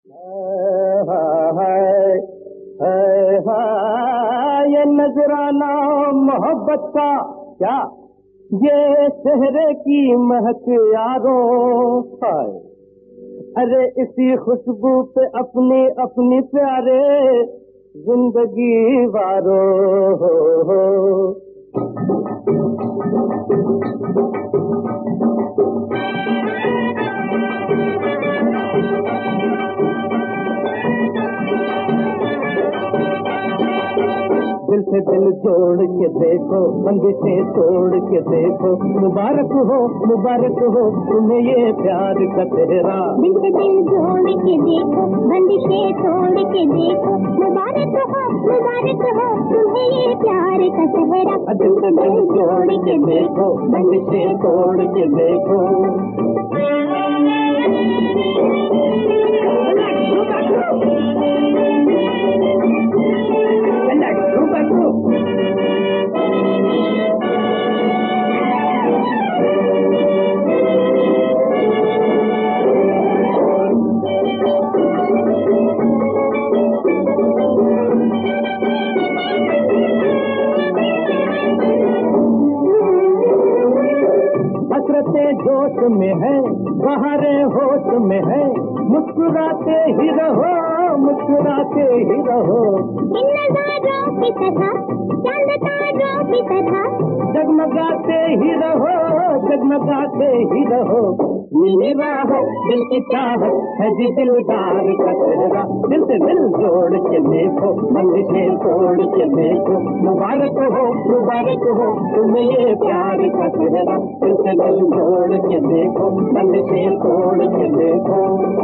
ये नजराना मोहब्बत का क्या, ये चेहरे की महक यारो है। अरे इसी खुशबू पे अपनी अपनी प्यारे जिंदगी वारो हो। दिल से दिल जोड़ के देखो, बंदिशें तोड़ के देखो, मुबारक हो तुम्हें ये प्यार का सेहरा। दिल से दिल जोड़ के देखो, बंदिशें तोड़ के देखो, मुबारक हो तुम्हें ये प्यार का सेहरा। दिल से दिल जोड़ के देखो, बंदिशें तोड़ के देखो। जोश में है, बहारें होश में है, मुस्कुराते ही रहो, मुस्कुराते ही रहो। इन नज़ारों की तरह, चांद तारों की तरह, जगमगाते ही रहो, जगमगाते ही रहो। मिली राह दिल की चाहत है जी दिलदार का चेहरा। दिल से दिल जोड़ के देखो, बंदिशें तोड़ के देखो, मुबारक हो तुम्हें ये प्यार का चेहरा। दिल से दिल जोड़ के देखो, बंदिशें तोड़ के देखो।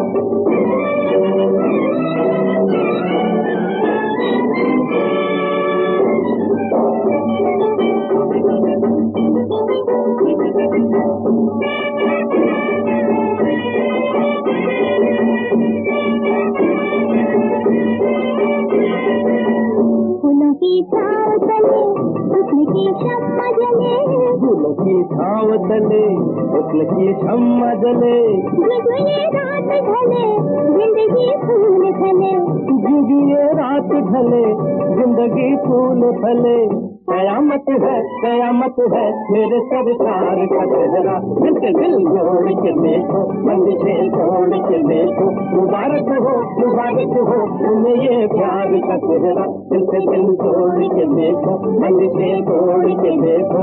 फूलों की छाँव तले हुस्न की शम्मा जले, फूलों की छाँव तले हुस्न की शम्मा जले। ये रात ढले जिंदगी फूल फले, ये रात ढले जिंदगी फूल फले। कयामत है मेरे सरकार का चेहरा। दिल से दिल जोड़ के देखो, बंदिशें तोड़ के देखो, मुबारक हो तुम्हें ये प्यार का चेहरा। दिल से दिल जोड़ के देखो, बंदिशें तोड़ के देखो।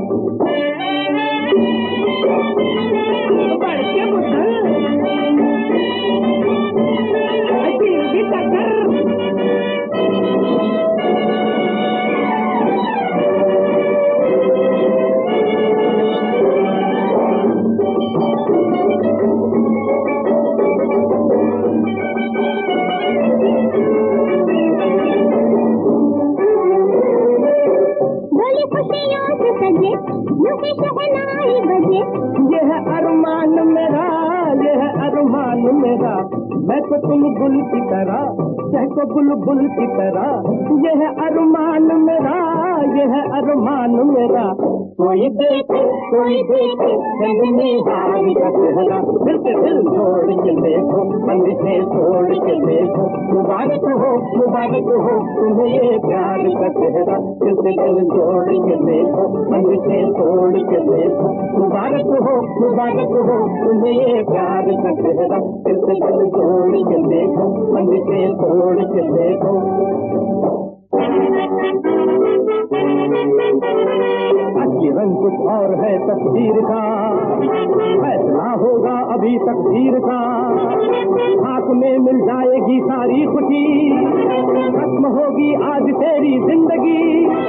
ये है अरमान मेरा, ये है अरमान मेरा। मैं तो तुम गुल की तरह, चाहे बुलबुल की तरह। ये है अरमान मेरा, ये है अरमान मेरा। कोई देखे चंदनी हारी का चेहरा। दिल से दिल जोड़ के देखो, बंदिशें तोड़ के देखो, मुबारक हो तुम्हें ये प्यार का चेहरा। दिल से दिल जोड़ के देखो, बंदिशें तोड़ के देखो, मुबारक हो तुम्हें ये प्यार का चेहरा। दिल से दिल जोड़ के देखो, बंदिशें तोड़ के देखो। असली रंग कुछ और है तस्वीर का, फैसला होगा अभी तकदीर का। हाथ में मिल जाएगी सारी खुशी, खत्म होगी आज तेरी जिंदगी।